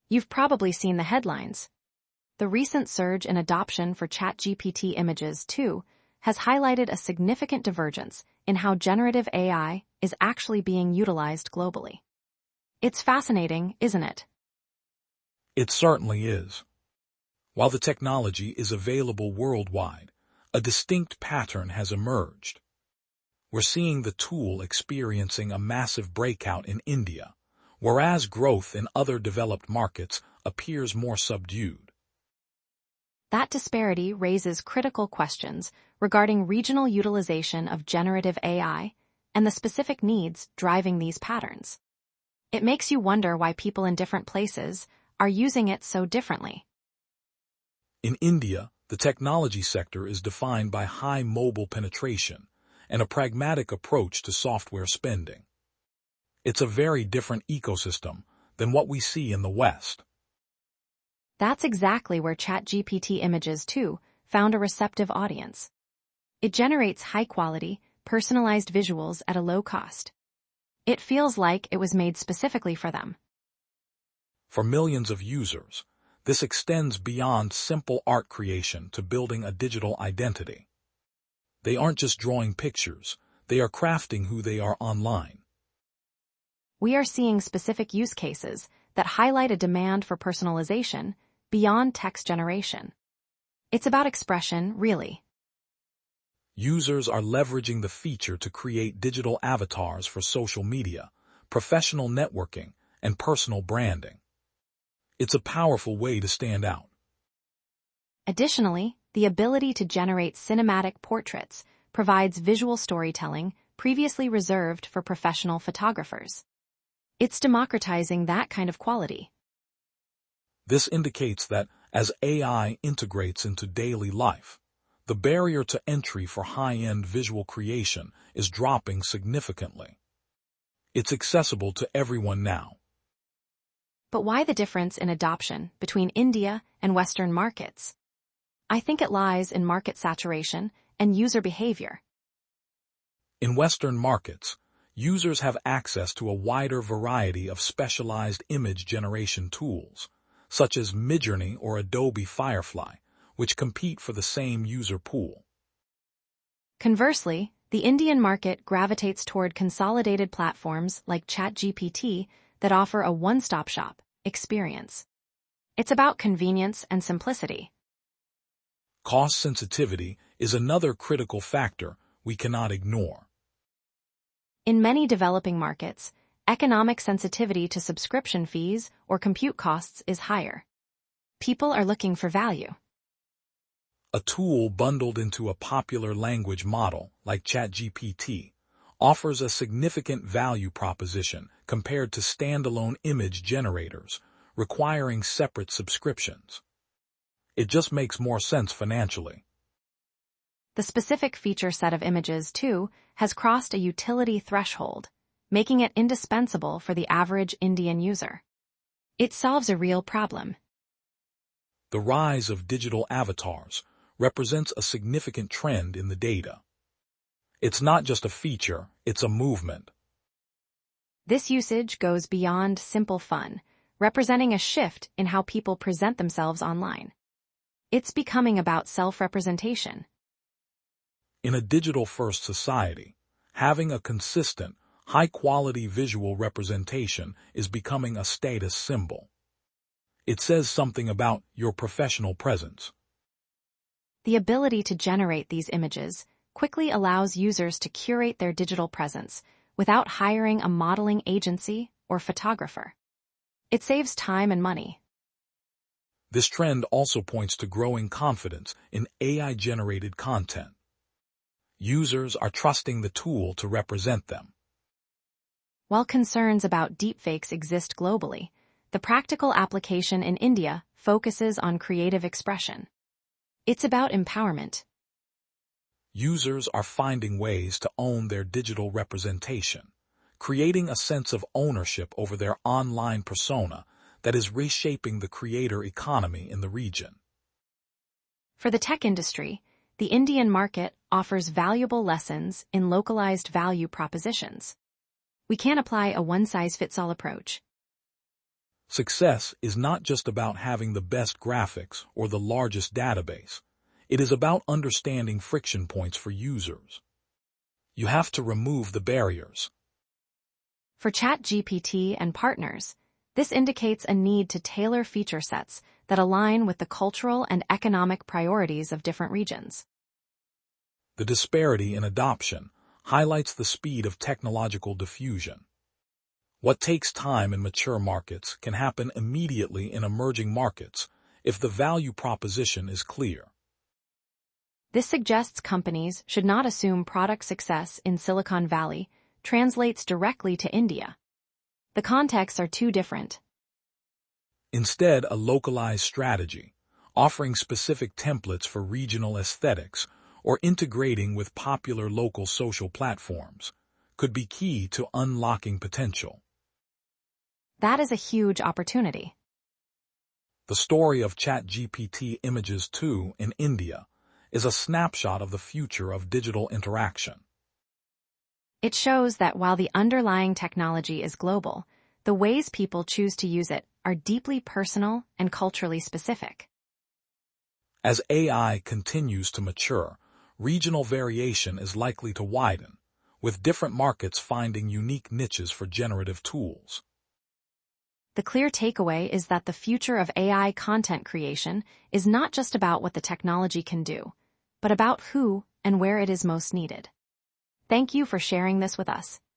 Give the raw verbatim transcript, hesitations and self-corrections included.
You've probably seen the headlines. The recent surge in adoption for ChatGPT images, too, has highlighted a significant divergence in how generative A I is actually being utilized globally. It's fascinating, isn't it? It certainly is. While the technology is available worldwide, a distinct pattern has emerged. We're seeing the tool experiencing a massive breakout in India, whereas growth in other developed markets appears more subdued. That disparity raises critical questions regarding regional utilization of generative A I and the specific needs driving these patterns. It makes you wonder why people in different places are using it so differently. In India, the technology sector is defined by high mobile penetration and a pragmatic approach to software spending. It's a very different ecosystem than what we see in the West. That's exactly where ChatGPT Images, too, found a receptive audience. It generates high-quality, personalized visuals at a low cost. It feels like it was made specifically for them. For millions of users, this extends beyond simple art creation to building a digital identity. They aren't just drawing pictures, they are crafting who they are online. We are seeing specific use cases that highlight a demand for personalization beyond text generation. It's about expression, really. Users are leveraging the feature to create digital avatars for social media, professional networking, and personal branding. It's a powerful way to stand out. Additionally, the ability to generate cinematic portraits provides visual storytelling previously reserved for professional photographers. It's democratizing that kind of quality. This indicates that as A I integrates into daily life, the barrier to entry for high-end visual creation is dropping significantly. It's accessible to everyone now. But why the difference in adoption between India and Western markets? I think it lies in market saturation and user behavior. In Western markets, users have access to a wider variety of specialized image generation tools, such as Midjourney or Adobe Firefly, which compete for the same user pool. Conversely, the Indian market gravitates toward consolidated platforms like ChatGPT that offer a one-stop shop experience. It's about convenience and simplicity. Cost sensitivity is another critical factor we cannot ignore. In many developing markets, economic sensitivity to subscription fees or compute costs is higher. People are looking for value. A tool bundled into a popular language model like ChatGPT offers a significant value proposition compared to standalone image generators requiring separate subscriptions. It just makes more sense financially. The specific feature set of images, too, has crossed a utility threshold, making it indispensable for the average Indian user. It solves a real problem. The rise of digital avatars represents a significant trend in the data. It's not just a feature, it's a movement. This usage goes beyond simple fun, representing a shift in how people present themselves online. It's becoming about self-representation. In a digital-first society, having a consistent, high-quality visual representation is becoming a status symbol. It says something about your professional presence. The ability to generate these images quickly allows users to curate their digital presence without hiring a modeling agency or photographer. It saves time and money. This trend also points to growing confidence in A I-generated content. Users are trusting the tool to represent them. While concerns about deepfakes exist globally, the practical application in India focuses on creative expression. It's about empowerment. Users are finding ways to own their digital representation, creating a sense of ownership over their online persona that is reshaping the creator economy in the region. For the tech industry, the Indian market offers valuable lessons in localized value propositions. We can't apply a one-size-fits-all approach. Success is not just about having the best graphics or the largest database. It is about understanding friction points for users. You have to remove the barriers. For ChatGPT and partners, this indicates a need to tailor feature sets that align with the cultural and economic priorities of different regions. The disparity in adoption highlights the speed of technological diffusion. What takes time in mature markets can happen immediately in emerging markets if the value proposition is clear. This suggests companies should not assume product success in Silicon Valley translates directly to India. The contexts are too different. Instead, a localized strategy, offering specific templates for regional aesthetics or integrating with popular local social platforms, could be key to unlocking potential. That is a huge opportunity. The story of ChatGPT Images two in India is a snapshot of the future of digital interaction. It shows that while the underlying technology is global, the ways people choose to use it are deeply personal and culturally specific. As A I continues to mature, regional variation is likely to widen, with different markets finding unique niches for generative tools. The clear takeaway is that the future of A I content creation is not just about what the technology can do, but about who and where it is most needed. Thank you for sharing this with us.